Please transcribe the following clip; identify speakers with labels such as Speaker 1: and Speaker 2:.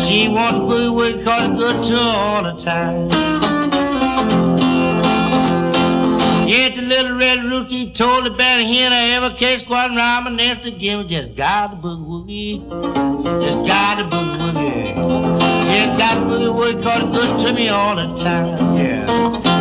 Speaker 1: She wants boogie woogie 'cause it's good to her all the time. Yet the little red rooster told the bad hen I ever catch squatting around my nest again. Just got the boogie woogie, just got the boogie woogie, just got the boogie woogie 'cause it's good to me all the time. Yeah.